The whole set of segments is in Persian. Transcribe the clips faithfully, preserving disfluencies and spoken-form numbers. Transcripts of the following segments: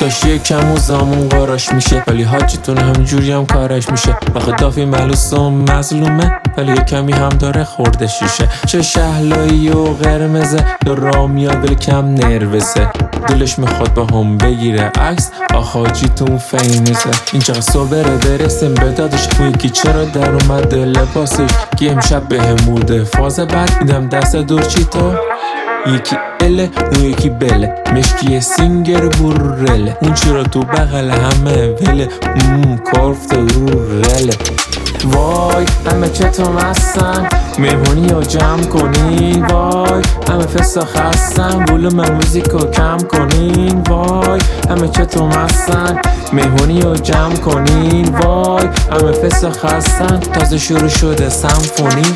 داشت یکم و زامون قاراش میشه، ولی حاجیتون همجوری هم کارش میشه. آخه دافی ملوس و مظلومه، ولی یه کمی هم داره خورده شیشه. چه شهلایی و قرمزه، دو را میاد ولی کم نروسه. دلش میخواد با هم بگیره عکس، آخ حاجیتون فیمسه. این چقدر صبره برسیم به دادش، اون یکی چرا در اومد لباسش که امشب به هم موده فاز بعد میدم دست دور چی تو. یکی اله اون یکی بله، مشکی سینگر بورله، اون چرا تو بغل همه وله، مم کارفت رو رله. وای همه چطور هستن، مهمونی رو جمع کنین. وای همه فساخ هستن، بولوم موزیک رو کم کنین. وای همه چطور هستن، مهمونی رو جمع کنین. وای همه فساخ هستن، تازه شروع شده سمفونی.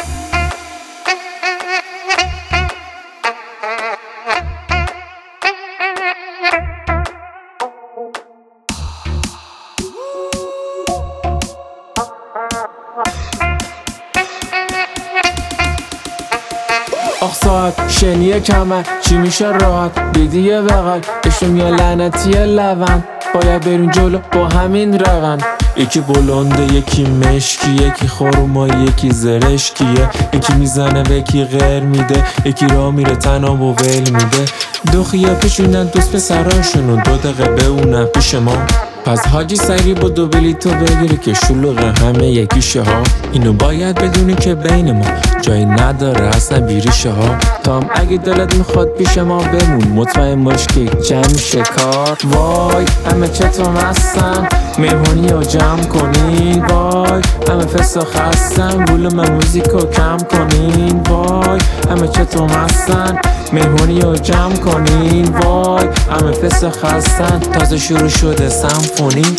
آخ ساعت شنیه کمر چی میشه راحت، بیدیه بغل اشتم یا لعنتی لون. باید بریم جلو با همین روند. یکی بلنده یکی مشکی، یکی خورما یکی زرشکیه. یکی میزنه و یکی غیر میده، یکی را میره تناب و ول میده. دو خیه پیشونن دوست پسراشونو، دو دقیقه به اونم پیش ما. پس حاجی سری با دو بلیتو بگیری که شلوغه همه یکیشه ها. اینو باید بدونی که بین ما جایی نداره اصلا بیریشه ها. تا هم اگه دلت میخواد پیش ما بمون، مطمئن باش که جمع میشه کار. وای همه چطور هستن، مهمونی رو جمع کنین. وای همه فساخ هستن، بولوم موزیک رو کم کنین. وای همه چطور هستن، مهمونی رو جمع کنین. وای همه فساخ هستن، تازه شروع شده سمفونی.